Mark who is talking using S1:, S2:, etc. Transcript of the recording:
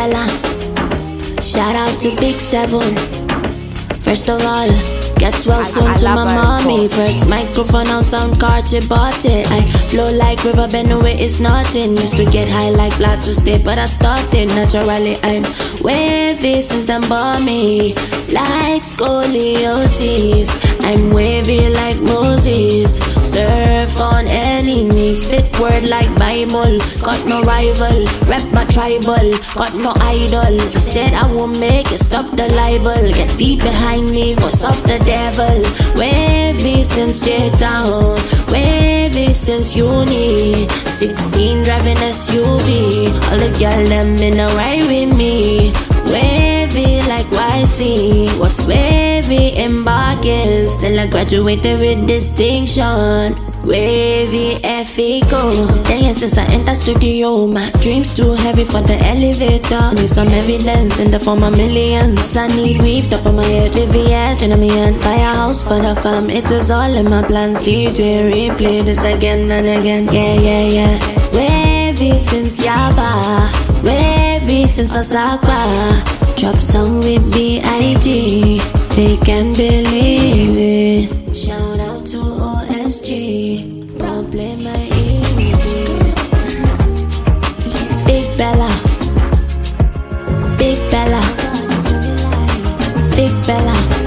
S1: Bella. Shout out to Big Seven. First of all, gets well soon to my mommy. First microphone on sound card, she bought it. I flow like river, bend away, it's nothing. Used to get high like Plateau State, but I started naturally. I'm wavy since them bought me. Like scoliosis, I'm wavy like Moses. Surf on enemies, spit word like Bible. Got no rival, rep my tribal. Got no idol, instead I won't make it, stop the libel. Get deep behind me, force off the devil. Wavy since J-Town, wavy since uni. 16 driving SUV, all the girl them in a ride with me. Wavy like YC, was wavy embarking. Still I graduated with distinction. Wavy F-Eco. 10 years since I entered studio. My dreams too heavy for the elevator. Need some evidence in the form of millions. I need weave top of my head, VVS in my hand. Buy a house for the fam, it is all in my plans. DJ replay this again and again. Yeah. Wavy since Yaba, wavy since Osaka. Drop song with B.I.G. They can't believe it. Shout out to OSG. Don't play my EP. Big Bella, Big Bella, Big Bella.